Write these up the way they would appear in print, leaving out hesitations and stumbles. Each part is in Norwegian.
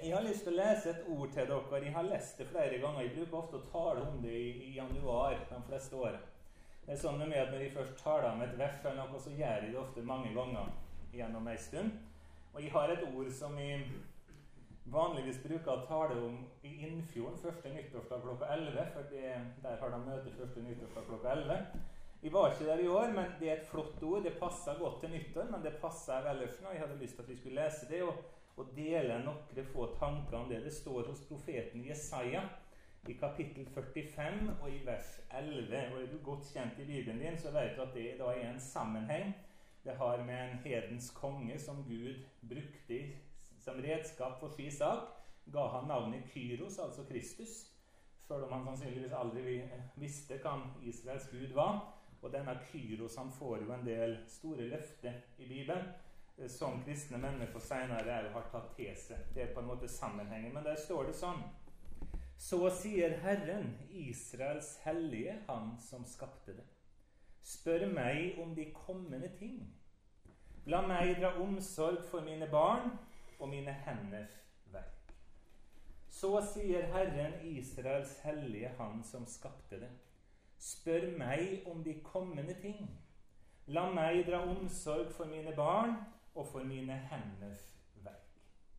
Jeg har lyst til å lese et ord til dere. Jeg har lest det flere ganger. Jeg bruker ofte å tale om det i januar de fleste årene. Det er sånn med at når jeg først taler om et vers eller noe, så gjør jeg det ofte mange ganger gjennom en stund. Og jeg har et ord som jeg vanligvis bruker å tale om i Innfjorden første nyttårsdag klokka 11, for der har de møte første nyttårsdag klokka 11. Jeg var ikke der i år, men det er et flott ord. Det passer godt til nyttår, men det passer ellers nå. Jeg hadde lyst til at vi skulle lese det og dele noen få tanker om det. Det står hos profeten Jesaja i kapittel 45 og i vers 11. Og er du godt kjent i Bibelen din, så vet du at det da er en sammenheng. Det har med en hedens konge som Gud brukte som redskap for sin sak. Ga han navnet Kyros, altså Kristus, selv om han sannsynligvis aldri visste hva Israels Gud var. Og denne Kyros, han får jo en del store løfter i Bibelen, som kristne mennesker senere har tatt til seg. Det er på en måte sammenhengen, men der står det sånn: Så sier Herren, Israels hellige, han som skapte det. Spør meg om de kommende ting. La meg dra omsorg for mine barn og mine henders verk. Så sier Herren, Israels hellige, han som skapte det. Spør meg om de kommende ting. La meg dra omsorg for mine barn og for mine henders verk.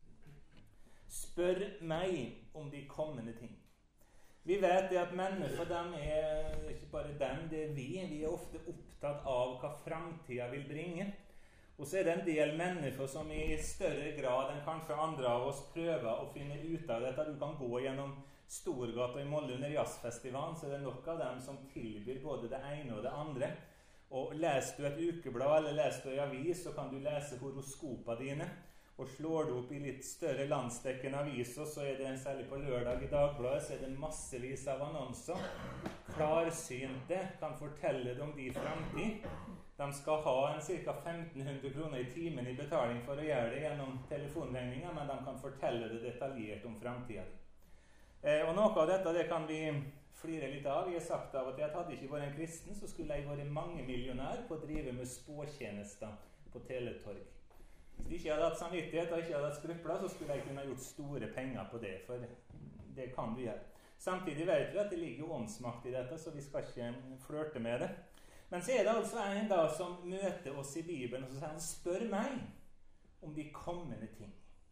Spør meg om de kommende ting. Vi vet det at mennesker, dem er ikke bare dem, det er vi. Vi er ofte opptatt av hva fremtiden vil bringe. Og så er det en del mennesker som i større grad enn kanskje andre av oss prøver å finne ut av dette. Du kan gå gjennom Storgata i Molde under jazzfestivalen, så er det nok av dem som tilbyr både det ene og det andre. Og leser du et ukeblad eller leser du en avis, så kan du lese horoskopa dine. Og slår du opp i litt større landsdekkende aviser, så er det særlig på lørdag i Dagbladet, så er det massevis av annonser. Klarsynte kan fortelle dem om de fremtid. De skal ha en ca. 1500 kroner i timen i betaling for å gjøre det gjennom telefonregninger, men de kan fortelle det detaljert om fremtiden. Og noe av dette det kan vi flire litt av. Jeg har sagt av at jeg hadde ikke vært en kristen, så skulle jeg vært mangemillionær på å drive med spåtjenester på teletorg. Hvis jeg ikke hadde hatt samvittighet og ikke hadde hatt skrupler, så skulle jeg kunne gjort store penger på det, for det kan du gjøre. Samtidig vet vi at det ligger jo åndsmakt i dette, så vi skal ikke flørte med det. Men så er det altså en da som møter oss i Bibelen, og så sier han: spør meg om de kommende ting.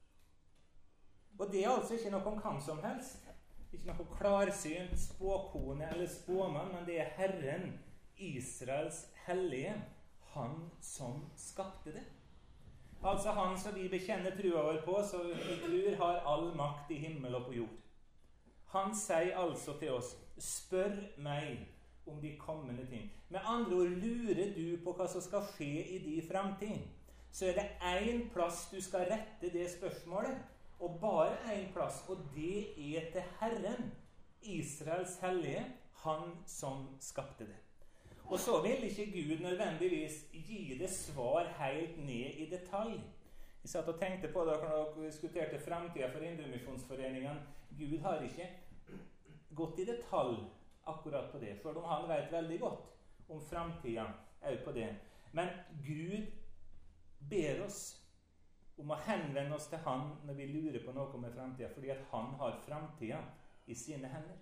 Og det er altså ikke noe om hvem som helst. Ikke noe klarsynt spåkone eller spåmann, men det er Herren, Israels hellige, han som skapte det. Altså han som vi bekjenner trua vår på, så vi tror har all makt i himmel og på jord. Han sier altså til oss: spør meg om de kommende ting. Med andre ord, lurer du på hva som skal skje i de fremtid, så er det en plass du skal rette det spørsmålet, og bare en plass, og det er til Herren, Israels hellige, han som skapte det. Og så vil ikke Gud nødvendigvis gi det svar helt ned i detalj. Jeg satt og tenkte på det når dere diskuterte fremtiden for Indremisjonsforeningen. Gud har ikke gått i detalj akkurat på det, for han vet veldig godt om fremtiden også på det. Men Gud ber oss om å henvende oss til han når vi lurer på noe med fremtiden, fordi at han har fremtiden i sine hender.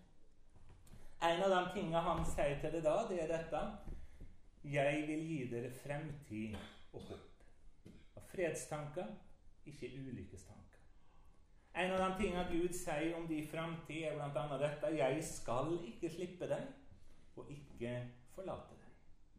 En av de tingene han sier til det da, det er dette: jeg vil gi dere fremtid og håp. Av fredstanker, ikke ulykkestanker. En av de tingene Gud sier om de fremtid er blant annet dette: jeg skal ikke slippe deg og ikke forlate deg.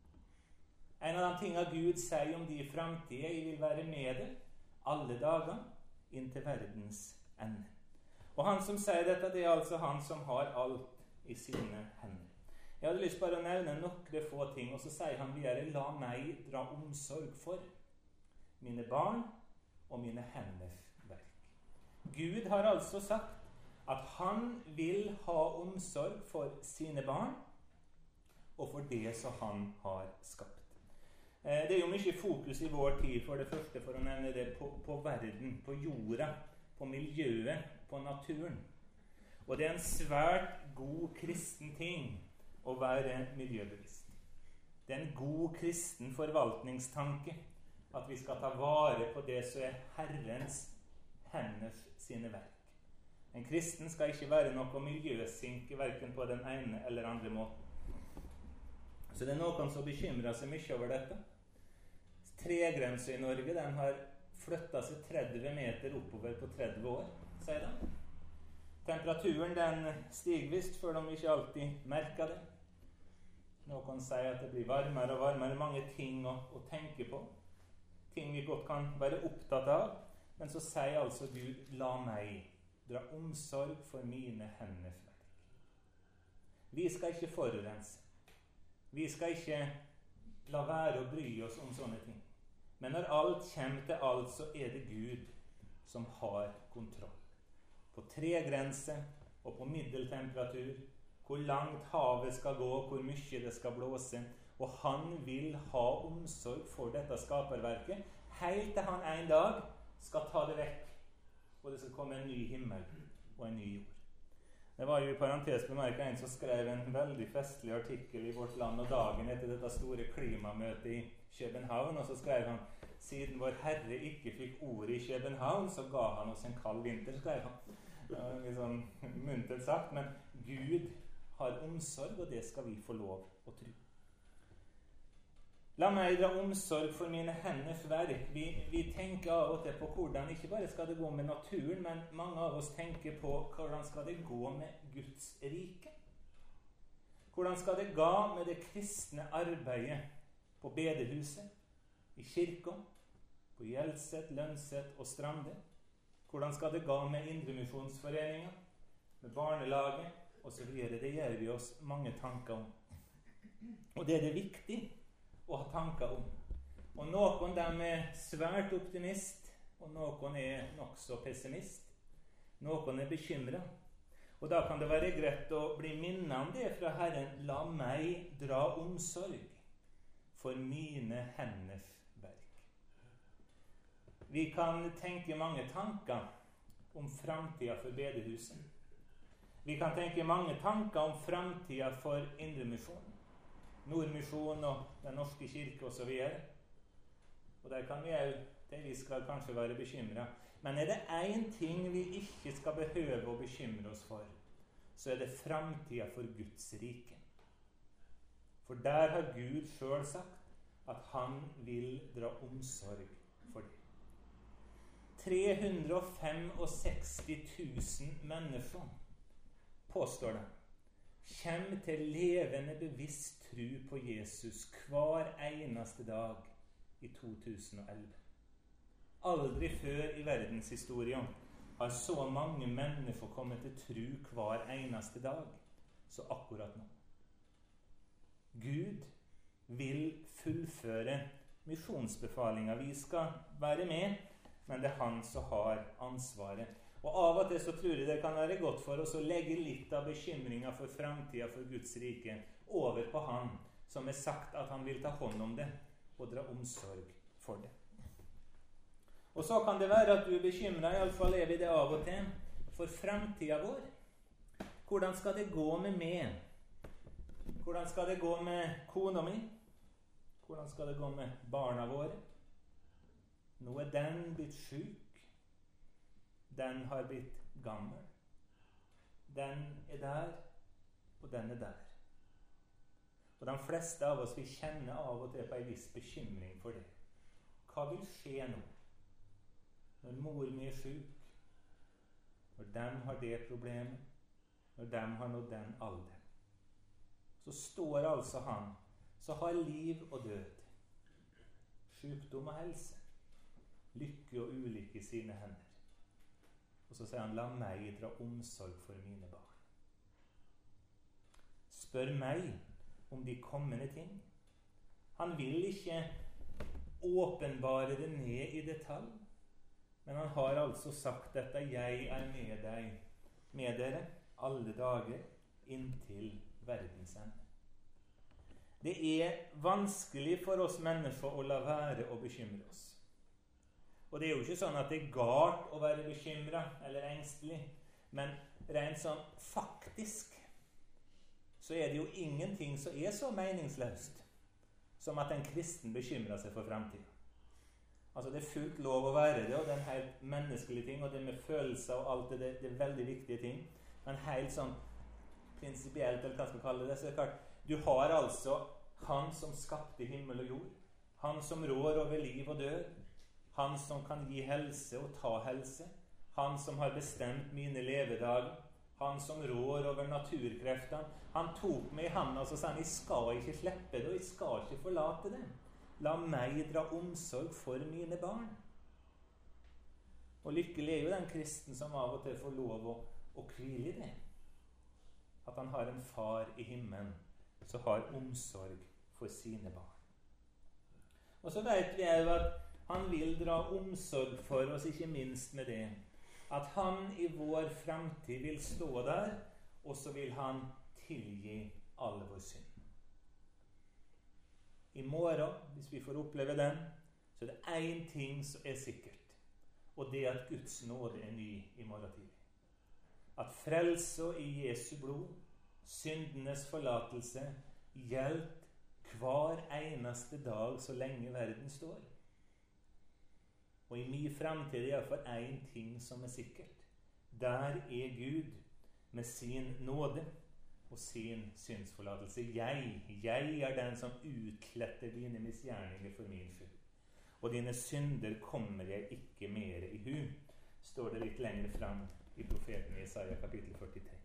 En av de tingene Gud sier om de fremtid: jeg vil være med deg alle dager inn til verdens ende. Og han som sier dette, det er altså han som har alt i sine hender. Jeg hadde lyst bare å nevne noen få ting, og så sier han videre: la meg dra omsorg for mine barn og mine henders verk. Gud har altså sagt at han vil ha omsorg for sine barn og for det som han har skapt. Det er jo mye fokus i vår tid, for det første, for å nevne det, på verden, på jorda, på miljøet, på naturen. Og det er en svært god kristen ting å være miljøbevisst. Det er en god kristen forvaltningstanke at vi skal ta vare på det som er Herrens henders sine verk. En kristen skal ikke være noe miljøsinke, hverken på den ene eller andre måten. Så det er noen som bekymrer seg mye over dette. Tregrensen i Norge, den har flyttet seg 30 meter oppover på 30 år, sier de. Temperaturen den stiger visst, før de ikke alltid merker det. Noen sier at det blir varmere og varmere, mange ting å tenke på. Ting vi godt kan være opptatt av. Men så sier altså Gud, la meg dra omsorg for mine henders verk. Vi skal ikke forurense. Vi skal ikke la være å bry oss om sånne ting. Men når alt kommer til alt, så er det Gud som har kontroll. På tregrense og på middeltemperatur, hvor langt havet skal gå, hvor mye det skal blåse. Og han vil ha omsorg for dette skaperverket, helt til han en dag skal ta det vekk, og det skal komme en ny himmel og en ny jord. Det var jo i parentes bemerket en som skrev en veldig festlig artikkel i Vårt Land og Dagen etter dette store klimamøtet i København, og så skrev han, siden vår Herre ikke fikk ordet i København, så ga han oss en kald vinter, skrev han. Det var litt sånn muntert sagt, men Gud har omsorg, og det skal vi få lov å tro. La meg dra omsorg for mine henders verk. Vi tenker av og til på hvordan ikke bare skal det gå med naturen, men mange av oss tenker på hvordan skal det gå med Guds rike. Hvordan skal det gå med det kristne arbeidet på bedehuset, i kirka, på Hjelset, Lønset og Strande? Hvordan skal det gå med Indremisjonsforeningen, med barnelaget, og så videre? Det gjør vi oss mange tanker om. Og det er det viktig å ha tanker om. Og noen de er svært optimist, og noen er nok så pessimist. Noen er bekymret. Og da kan det være greit å bli minnet om det fra Herren. La meg dra omsorg for mine henders verk. Vi kan tenke mange tanker om framtiden for bedehuset. Vi kan tenke mange tanker om framtiden for Indremisjon, Nordmisjon og Den norske kirke og så videre. Og der kan vi jo delvis kanskje være bekymret. Men er det en ting vi ikke skal behøve å bekymre oss for, så er det framtiden for Guds rike. For der har Gud selv sagt at han vil dra omsorg for det. 365 000 mennesker, påstår det, kjem til levende bevisst tro på Jesus hver eneste dag i 2011. Aldri før i verdenshistorien har så mange mennesker kommet til tro hver eneste dag, så akkurat nå. Gud vil fullføre misjonsbefalinger. Vi skal være med, men det er han som har ansvaret. Og av og til så tror jeg det kan være godt for oss å legge litt av bekymringen for fremtiden for Guds rike over på han som har sagt at han vil ta hånd om det og dra omsorg for det. Og så kan det være at du er bekymret, i alle fall er vi det av og til, for fremtiden vår. Hvordan skal det gå med meg? Hvordan skal det gå med kona mi? Hvordan skal det gå med barna våre? Nå er den blitt syk. Den har blitt gammel. Den er der, og den er der. Og de fleste av oss, vi kjenner av og til på en viss bekymring for det. Hva vil skje nå? Når mor mi er syk, når de har det problemet, når de har nådd den alder, så står altså han som har liv og død, sykdom og helse, lykke og ulykke i sine hender. Og så sier han, la meg dra omsorg for mine barn. Spør meg om de kommende ting. Han vil ikke åpenbare det ned i detalj, men han har altså sagt dette, jeg er med dere alle dager inntil verdens ende. Det er vanskelig for oss mennesker å la være å bekymre oss. Og det er jo ikke sånn at det er galt å være bekymret eller engstelig, men rent sånn faktisk så er det jo ingenting som er så meningsløst som at en kristen bekymrer seg for fremtiden. Altså det er fullt lov å være det, og det er en helt menneskelig ting, og det med følelser og alt det er veldig viktige ting. Men helt sånn prinsipielt, eller hva skal jeg kalle det, så er det klart, du har altså han som skapte himmel og jord, han som rår over liv og død, han som kan gi helse og ta helse, han som har bestemt mine levedager, han som rår over naturkreftene. Han tok meg i handa og så sa han, jeg skal ikke slippe det, og jeg skal ikke forlate det. La meg dra omsorg for mine barn. Og lykkelig er jo den kristen som av og til får lov å hvile i det. At han har en far i himmelen som har omsorg for sine barn. Og så vet vi jo at han vil dra omsorg for oss, ikke minst med det at han i vår fremtid vil stå der, og så vil han tilgi all vår synd. I morgen, hvis vi får oppleve den, så er det én ting som er sikkert, og det er at Guds nåde er ny i morgen tidlig. At frelse i Jesu blod, syndenes forlatelse, gjelder hver eneste dag så lenge verden står. Og i min fremtid er det i hvert fall én ting som er sikkert. Der er Gud med sin nåde og sin syndsforlatelse. Jeg er den som utkletter dine misgjerninger for min skyld. Og dine synder kommer jeg ikke mer i hu, står det litt lenger fram i profeten Jesaja kapittel 43.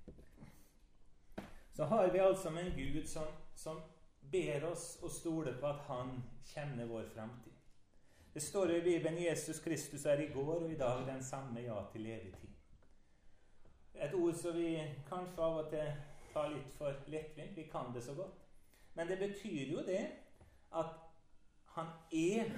Så har vi altså med en Gud som ber oss å stole på at han kjenner vår fremtid. Det står i Bibelen Jesus Kristus er i går og i dag den samme, ja til evig tid. Et ord som vi kanskje av og til tar litt for lettvint. Vi kan det så godt. Men det betyr jo det at han er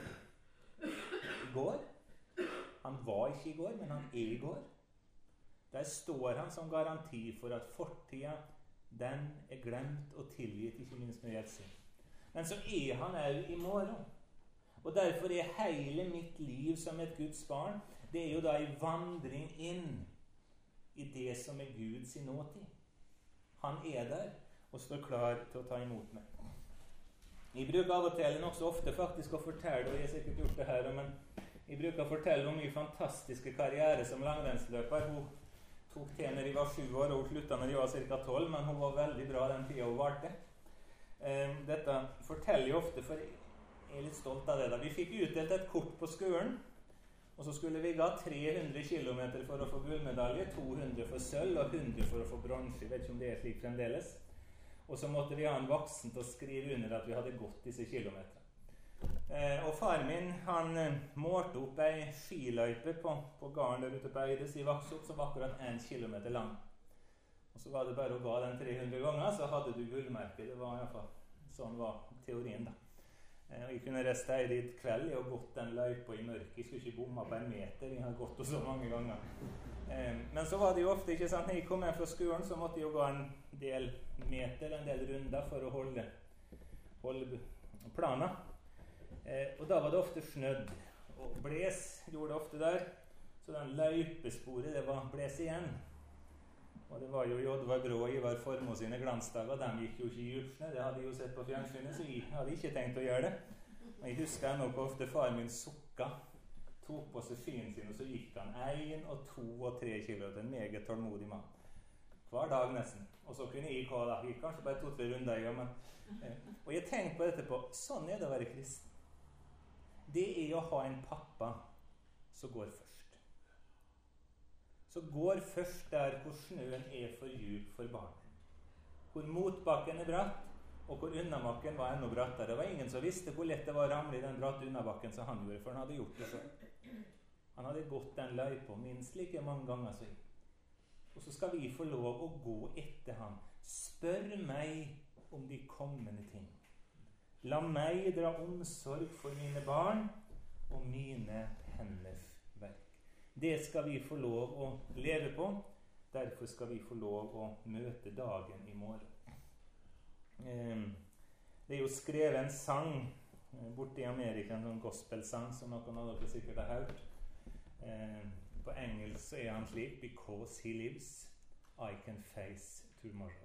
i går. Han var ikke i går, men han er i går. Der står han som garanti for at fortida, den er glemt og tilgitt, ikke minst når det gjelder synd. Men så er han også i morgen. Og derfor er hele mitt liv som et Guds barn, det er jo da en vandring inn i det som er Guds nåtid. Han er der og står klar til å ta imot meg. Jeg bruker av og til nok så ofte faktisk å fortelle, og jeg har sikkert gjort det her, men jeg bruker å fortelle om min fantastiske karriere som langrennsløper. Hun tok til når jeg var 7 år, og hun sluttet når jeg var ca. 12, men hun var veldig bra den tiden hun varte. Dette forteller jeg ofte, for jeg er litt stolt av det da. Vi fikk utdelt et kort på skolen, og så skulle vi gå 300 kilometer for å få gullmedalje, 200 for sølv og 100 for å få bronse. Jeg vet ikke om det er slik fremdeles. Og så måtte vi ha en voksen til å skrive under at vi hadde gått disse kilometerne. Og far min, han målte opp ei skiløype på garden der ute på Eides i Vaksop, som var akkurat 1 kilometer lang. Og så var det bare å gå den 300 ganger, så hadde du gullmerke. Det var i hvert fall, sånn var teorien da. Og jeg kunne reist her dit kveld og gått den løypa i mørket. Jeg skulle ikke bomma på 1 meter. Jeg har gått det så mange ganger. Men så var det jo ofte, ikke sant, når jeg kom hjem fra skolen, så måtte jeg jo gå en del meter, en del runder for å holde planen. Og da var det ofte snødd. Og bles gjorde det ofte der. Så den løypesporet, det var bles igjen. Og det var jo Jodvar Brå og Ivar Formoe sine glansdager, de gikk jo ikke i djupsnø, det hadde jeg jo sett på fjernsynet, så jeg hadde ikke tenkt å gjøre det. Men jeg husker ennå hvor ofte far min sukka, tok på seg skien sin, og så gikk han 1, 2 og 3 kilometer, en meget tålmodig mann. Hver dag nesten. Og så kunne jeg gå da, gikk kanskje bare 2-3 runder i, men... Og jeg tenkte på dette på, sånn er det å være kristen. Det er å ha en pappa som går først. Så går først der hvor snøen er for djup for barnet. Hvor motbakken er bratt, og hvor unnabakken var enda brattere. Det var ingen som visste hvor lett det var å ramle i den bratte unnabakken som han gjorde, for han hadde gjort det selv. Han hadde gått den løypa minst like mange ganger som jeg. Og så skal vi få lov å gå etter han. Spør meg om de kommende ting. La meg dra omsorg for mine barn og mine henders verk. Det skal vi få lov å leve på. Derfor skal vi få lov å møte dagen i morgen. Det er jo skrevet en sang borte i Amerika, en sånn gospelsang som noen av dere sikkert har hørt. På engelsk er han slik: Because he lives, I can face tomorrow.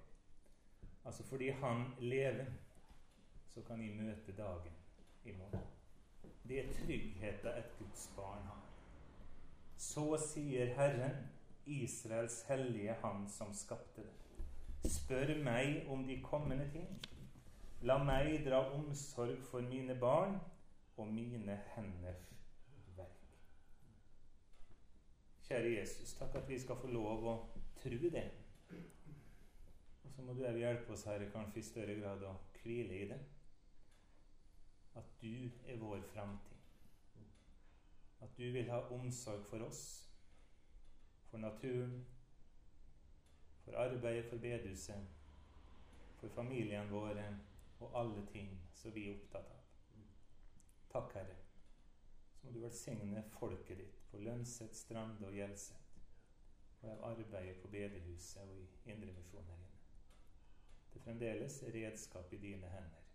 Altså fordi han lever, så kan vi møte dagen i morgen. Det er tryggheten et Guds barn har. Så sier Herren, Israels hellige, han som skapte det. Spør meg om de kommende ting. La meg dra omsorg for mine barn og mine henders verk. Kjære Jesus, takk at vi skal få lov å tro det. Og så må du hjelpe oss, Herre, kanskje i større grad å hvile i det. At du er vår fremtid. At du vil ha omsorg for oss, for naturen, for arbeidet for bedehuset, for familien våre og alle ting som vi er opptatt av. Takk, Herre. Så må du velsigne folket ditt på Lønset, Strande og Hjelset, og av arbeidet på bedehuset og i Indremisjonen her inne. Det fremdeles er redskap i dine hender.